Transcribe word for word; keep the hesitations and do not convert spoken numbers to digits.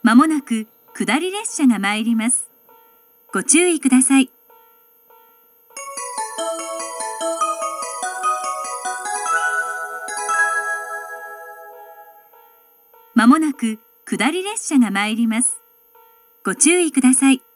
まもなく下り列車が参ります。ご注意ください。まもなく下り列車が参ります。ご注意ください。